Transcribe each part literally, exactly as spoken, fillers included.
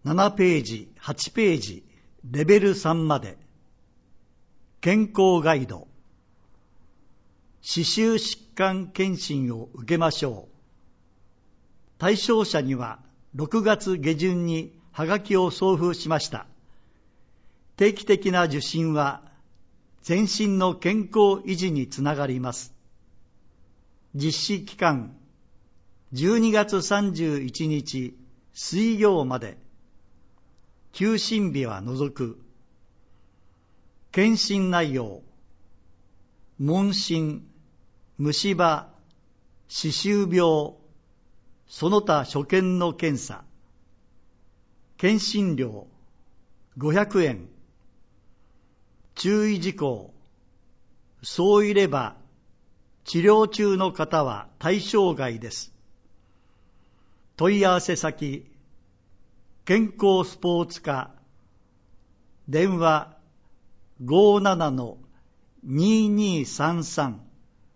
ななページ、はちページ、レベルさんまで。健康ガイド。歯周疾患検診を受けましょう。対象者にはろくがつ下旬にはがきを送付しました。定期的な受診は全身の健康維持につながります。実施期間じゅうにがつさんじゅういちにち水曜まで。休診日は除く。検診内容、問診、虫歯、歯周病、その他所見の検査。検診料ごひゃくえん。注意事項、そういれば治療中の方は対象外です。問い合わせ先、健康スポーツ課、電話 ごーななのにーにーさんさん。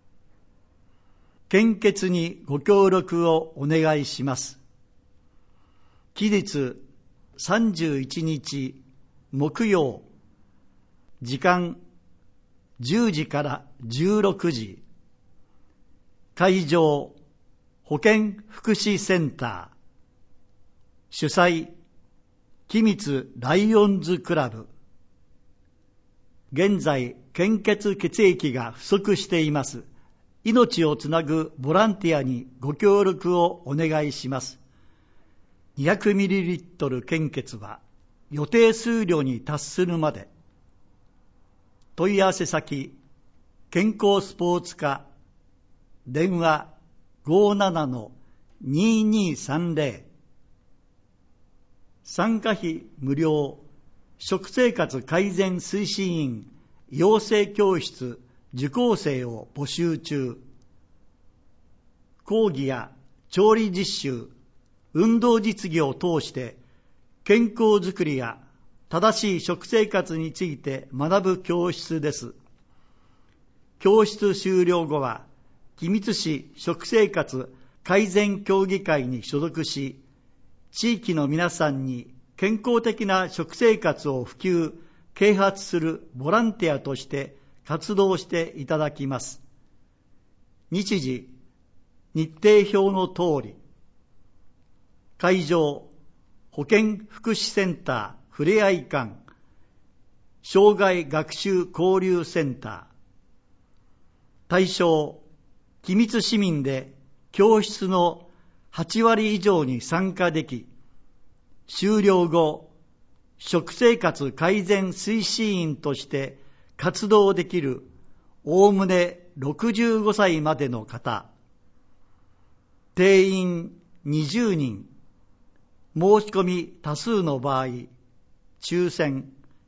献血にご協力をお願いします。期日さんじゅういちにち木曜、時間じゅうじからじゅうろくじ。会場保健福祉センター。主催君津ライオンズクラブ。現在献血血液が不足しています。命をつなぐボランティアにご協力をお願いします。にひゃくミリリットル 献血は予定数量に達するまで。問い合わせ先、健康スポーツ課、電話 ごーななのにーにーさんぜろ。参加費無料、食生活改善推進員養成教室受講生を募集中。講義や調理実習、運動実技を通して健康づくりや正しい食生活について学ぶ教室です。教室終了後は君津市食生活改善協議会に所属し、地域の皆さんに健康的な食生活を普及、啓発するボランティアとして活動していただきます。日時、日程表の通り。会場、保健福祉センターふれあい館、障害学習交流センター。対象、君津市民で教室のはちわり以上に参加でき、終了後、食生活改善推進員として活動できるおおむねろくじゅうごさいまでの方。定員にじゅうにん。申し込み多数の場合、抽選。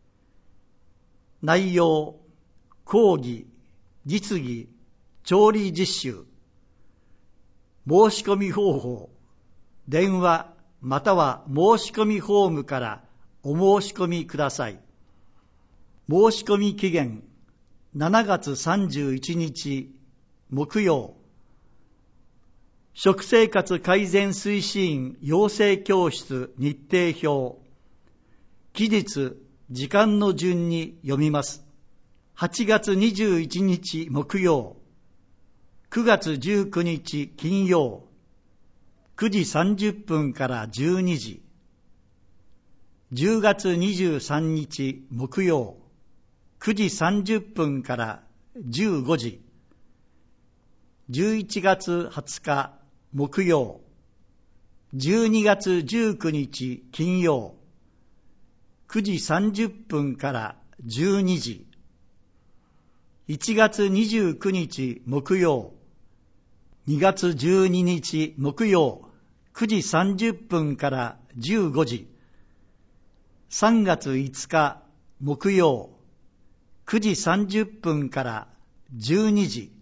内容、講義、実技、調理実習。申し込み方法、電話または申し込みフォームからお申し込みください。申し込み期限しちがつさんじゅういちにち木曜。食生活改善推進員養成教室日程表。期日、時間の順に読みます。はちがつにじゅういちにち木曜、くがつじゅうくにち金曜、くじさんじゅっぷんからじゅうにじ、じゅうがつにじゅうさんにち木曜、くじさんじゅっぷんからじゅうごじ、じゅういちがつはつか木曜、じゅうにがつじゅうくにち金曜、くじさんじゅっぷんからじゅうにじ、いちがつにじゅうくにち木曜、にがつじゅうににち木曜、くじさんじゅっぷんからじゅうごじ、さんがついつか木曜、くじさんじゅっぷんからじゅうにじ。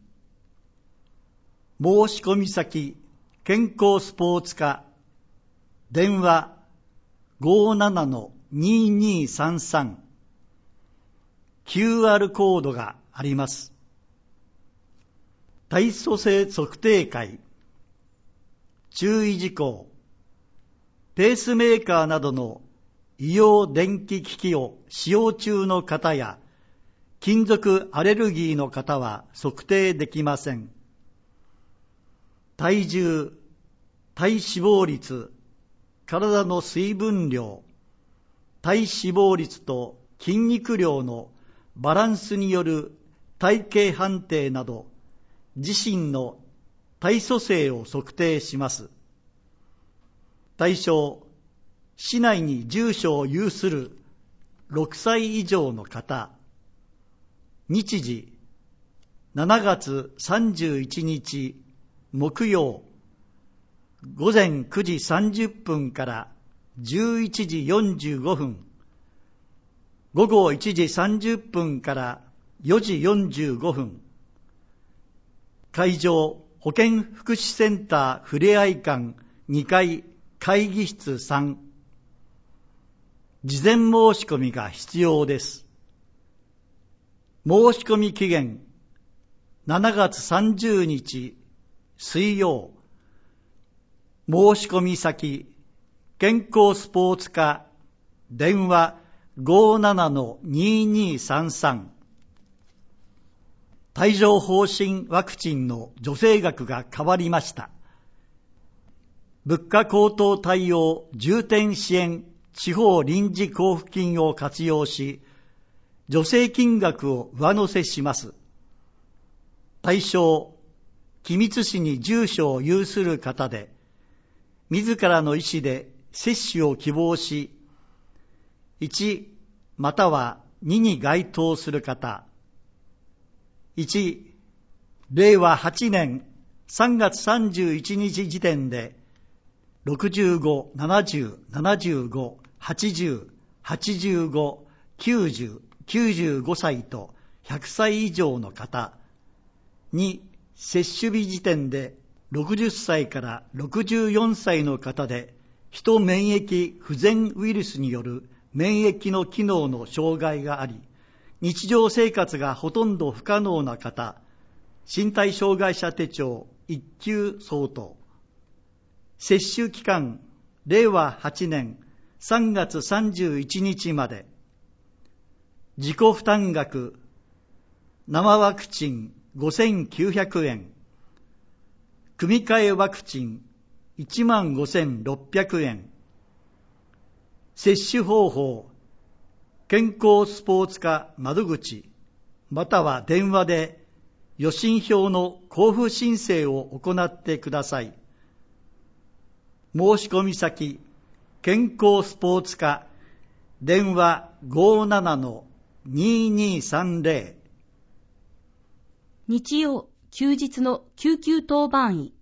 申し込み先、健康スポーツ課、電話 ごーななのにーにーさんさん。キューアール コードがあります。体組成測定会。注意事項。ペースメーカーなどの医療電気機器を使用中の方や金属アレルギーの方は測定できません。体重、体脂肪率、体の水分量、体脂肪率と筋肉量のバランスによる体型判定など、自身の体組成を測定します。対象、市内に住所を有するろくさい以上の方。日時、しちがつさんじゅういちにち木曜、ごぜんくじさんじゅっぷんからじゅういちじよんじゅうごふん、ごごいちじさんじゅっぷんからよじよんじゅうごふん、会場、保健福祉センターふれあい館にかい会議室さん。事前申し込みが必要です。申し込み期限、しちがつさんじゅうにち水曜。申し込み先、健康スポーツ課、電話 ごーななのにーにーさんさん。帯状疱疹ワクチンの助成額が変わりました。物価高騰対応重点支援地方臨時交付金を活用し、助成金額を上乗せします。対象、君津市に住所を有する方で、自らの意思で接種を希望し、いちまたはにに該当する方、いち、れいわはちねんさんがつさんじゅういちにち時点で、ろくじゅうご、ななじゅう、ななじゅうご、はちじゅう、はちじゅうご、きゅうじゅう、きゅうじゅうごさいとひゃくさい以上の方。に、接種日時点でろくじゅっさいからろくじゅうよんさいの方で、ヒト免疫不全ウイルスによる免疫の機能の障害があり、日常生活がほとんど不可能な方、身体障害者手帳いっきゅう相当。接種期間、れいわはちねんさんがつさんじゅういちにちまで。自己負担額、生ワクチンごせんきゅうひゃくえん、組み換えワクチンいちまんごせんろっぴゃくえん。接種方法、健康スポーツ課窓口、または電話で予診票の交付申請を行ってください。申し込み先、健康スポーツ課、電話 ごーななのにーにーさんぜろ。 日曜、休日の救急当番医。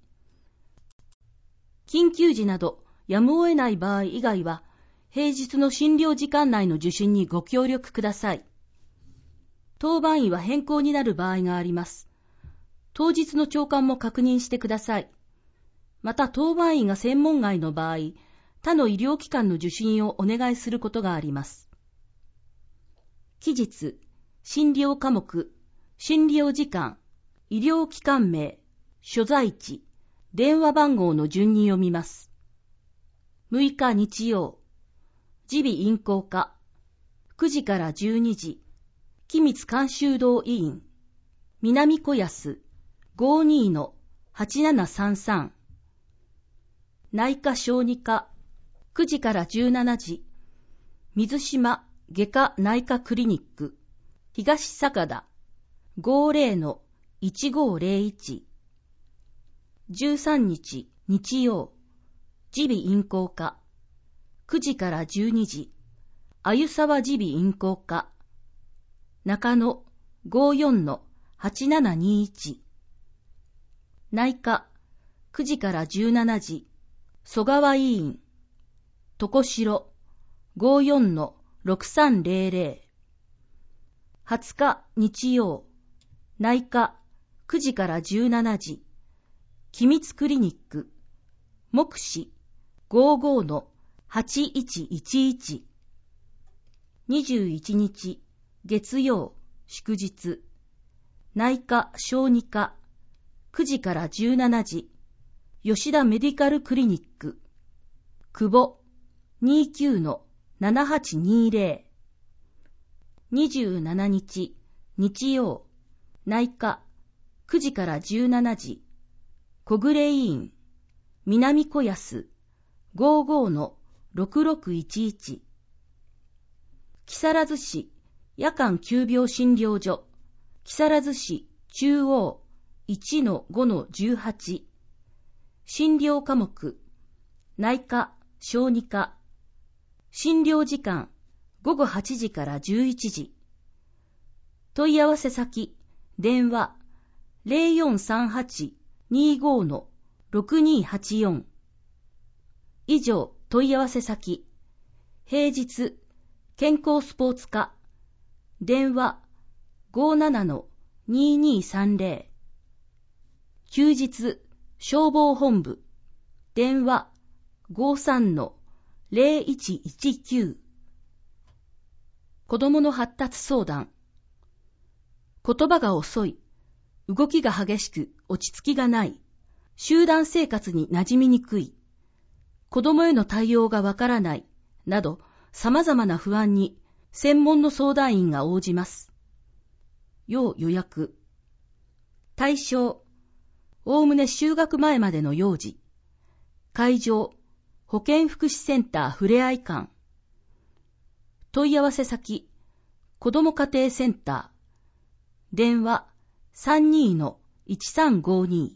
緊急時などやむを得ない場合以外は、平日の診療時間内の受診にご協力ください。当番医は変更になる場合があります。当日の朝刊も確認してください。また当番医が専門外の場合、他の医療機関の受診をお願いすることがあります。期日、診療科目、診療時間、医療機関名、所在地、電話番号の順に読みます。むいか日曜、耳鼻咽喉科、くじからじゅうにじ、君津監修道医院、南小安、ごーにーのはちななさんさん。内科小児科、くじからじゅうしちじ、水島外科内科クリニック、東坂田、ごーぜろのいちごーぜろいち。じゅうさんにち日曜、耳鼻咽喉科、くじからじゅうにじ、あゆさわ耳鼻咽喉科、中野 ごーよんのはちななにいち。内科、くじからじゅうしちじ、曽川医院、床城 ごーよんのろくさんぜろぜろ。はつか日曜、内科くじからじゅうしちじ、君津クリニック、目視 ごーごーのはちいちいちいち。にじゅういちにち月曜、祝日、内科小児科、くじからじゅうしちじ、吉田メディカルクリニック、久保 にじゅうきゅうのななはちにゼロ。にじゅうしちにち日曜、内科くじからじゅうしちじ、小暮医院、南小安 ごじゅうごのろくろくいちいち。木更津市夜間急病診療所、木更津市中央 いちのごのじゅうはち。診療科目、内科、小児科。診療時間、ごごはちじからじゅういちじ。問い合わせ先、電話、ゼロよんさんはち にーご のろくにーはちよん。以上、問い合わせ先。平日、健康スポーツ科。電話、ごーななのにーにーさんゼロ。休日、消防本部。電話、ごーさんのゼロいちいちきゅう。子供の発達相談。言葉が遅い。動きが激しく落ち着きがない。集団生活に馴染みにくい。子供への対応がわからない。など、様々な不安に専門の相談員が応じます。要予約。対象。おおむね就学前までの幼児。会場。保健福祉センターふれあい館。問い合わせ先。子ども家庭センター。電話 さんにーのいちさんごに。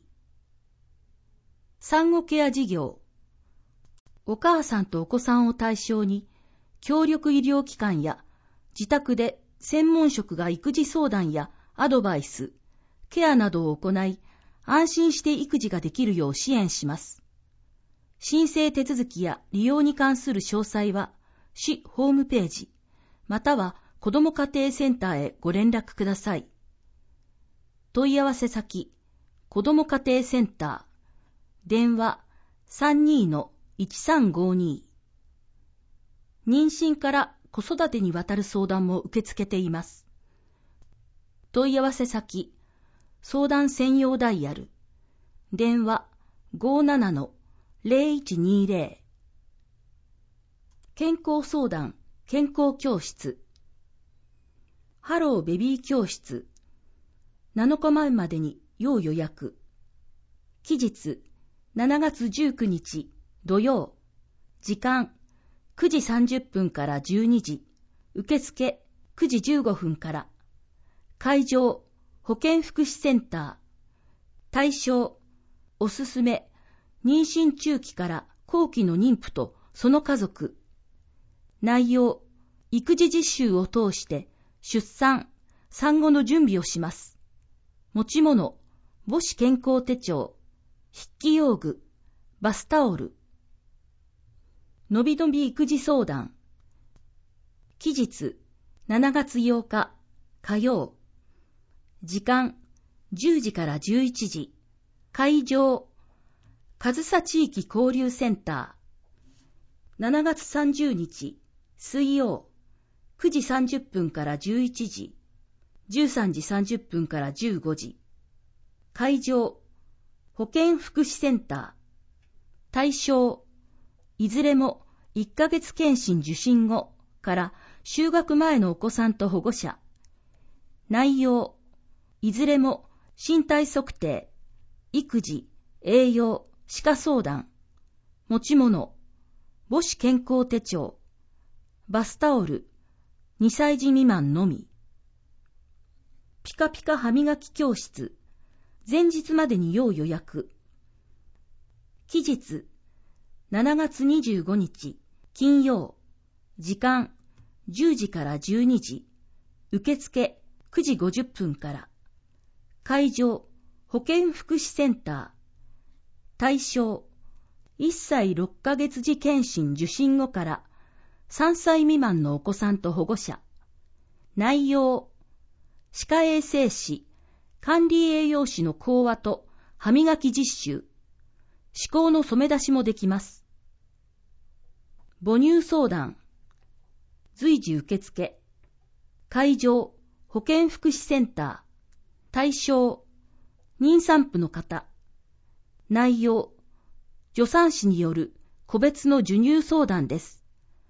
産後ケア事業。お母さんとお子さんを対象に、協力医療機関や自宅で専門職が育児相談やアドバイス、ケアなどを行い、安心して育児ができるよう支援します。申請手続きや利用に関する詳細は、市ホームページ、または子ども家庭センターへご連絡ください。問い合わせ先、子ども家庭センター、電話 さんにーのいちさんごに。妊娠から子育てにわたる相談も受け付けています。問い合わせ先、相談専用ダイヤル、電話 ごーななのゼロいちにゼロ。健康相談、健康教室。ハローベビー教室。なのかまえまでに要予約。期日、しちがつじゅうくにち土曜。時間、くじさんじゅっぷんからじゅうにじ。受付、くじじゅうごふんから。会場、保健福祉センター。対象、おすすめ、妊娠中期から後期の妊婦とその家族。内容、育児実習を通して出産、産後の準備をします。持ち物、母子健康手帳、筆記用具、バスタオル。のびのび育児相談。期日、しちがつようか火曜。時間、じゅうじからじゅういちじ。会場、上総地域交流センター。しちがつさんじゅうにち水曜。くじさんじゅっぷんからじゅういちじ。じゅうさんじさんじゅっぷんからじゅうごじ。会場、保健福祉センター。対象、いずれもいっかげつ検診受診後から就学前のお子さんと保護者。内容、いずれも身体測定、育児、栄養、歯科相談。持ち物、母子健康手帳、バスタオル、にさいじ未満のみ。ピカピカ歯磨き教室。前日までに要予約。期日、しちがつにじゅうごにち金曜。時間、じゅうじからじゅうにじ。受付、くじごじゅっぷんから。会場、保健福祉センター。対象、いっさいろっかげつ時検診受診後からさんさい未満のお子さんと保護者。内容、歯科衛生士、管理栄養士の講話と歯磨き実習。歯垢の染め出しもできます。母乳相談。随時受付。会場、保健福祉センター。対象、妊産婦の方。内容、助産師による個別の授乳相談です。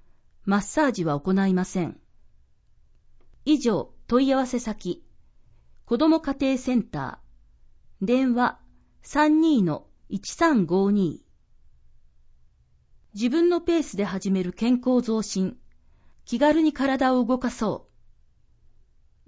マッサージは行いません。以上、問い合わせ先、子ども家庭センター、電話 さんにーのいちさんごに。自分のペースで始める健康増進、気軽に体を動かそう。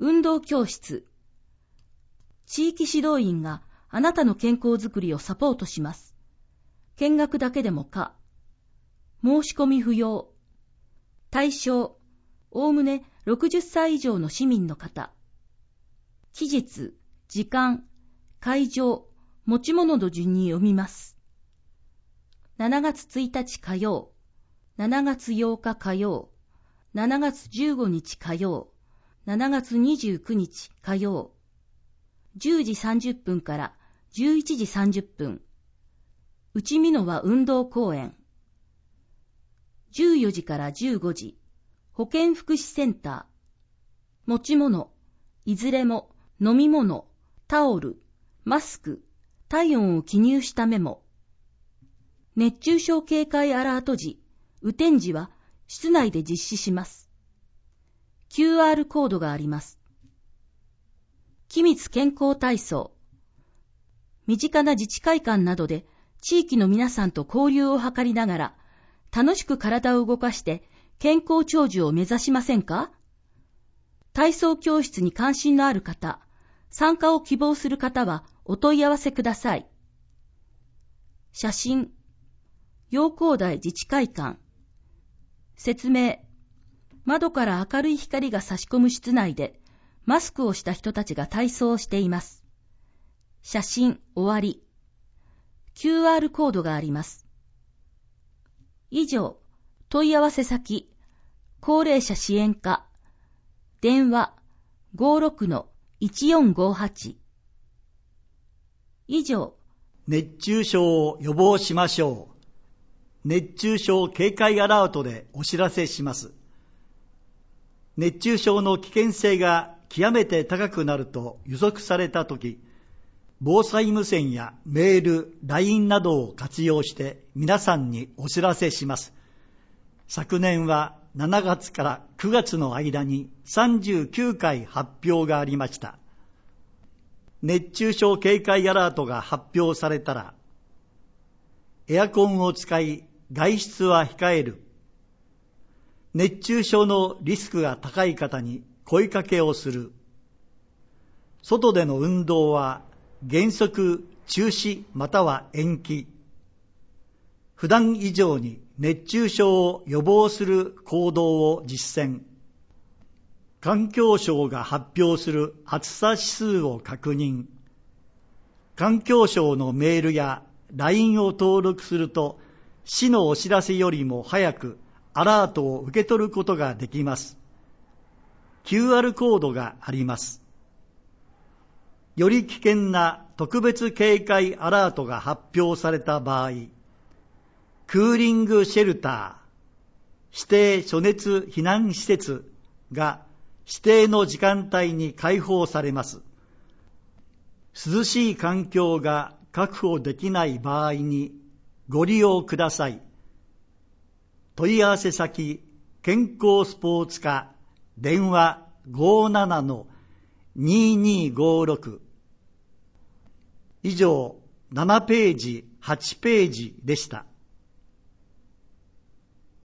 運動教室、地域指導員があなたの健康づくりをサポートします。見学だけでも可。申し込み不要。対象、おおむねろくじゅっさい以上の市民の方。期日、時間、会場、持ち物の順に読みます。しちがつついたち火曜、しちがつようか火曜、しちがつじゅうごにち火曜、しちがつにじゅうくにち火曜。じゅうじさんじゅっぷんからじゅういちじさんじゅっぷん。内美濃は運動公園。じゅうよじからじゅうごじ、保健福祉センター。持ち物、いずれも飲み物、タオル、マスク、体温を記入したメモ。熱中症警戒アラート時、雨天時は室内で実施します。キューアール コードがあります。機密健康体操。身近な自治会館などで地域の皆さんと交流を図りながら、楽しく体を動かして健康長寿を目指しませんか？体操教室に関心のある方、参加を希望する方はお問い合わせください。写真、陽光台自治会館。説明、窓から明るい光が差し込む室内で、マスクをした人たちが体操をしています。写真終わり。キューアール コードがあります。以上、問い合わせ先、高齢者支援課、電話 ごろくのいちよんごはち。以上、 熱中症を予防しましょう。熱中症警戒アラートでお知らせします。熱中症の危険性が極めて高くなると予測されたとき、防災無線やメール、ライン などを活用して皆さんにお知らせします。昨年はしちがつからくがつの間にさんじゅうきゅうかい発表がありました。熱中症警戒アラートが発表されたら、エアコンを使い外出は控える。熱中症のリスクが高い方に声かけをする。外での運動は原則中止または延期。普段以上に熱中症を予防する行動を実践。環境省が発表する暑さ指数を確認。環境省のメールや ライン を登録すると、市のお知らせよりも早くアラートを受け取ることができます。キューアール コードがあります。より危険な特別警戒アラートが発表された場合、クーリングシェルター、指定暑熱避難施設が指定の時間帯に開放されます。涼しい環境が確保できない場合にご利用ください。問い合わせ先、健康スポーツ課、電話 ごーななのにーにーごーろく。以上、ななページ、はちページでした。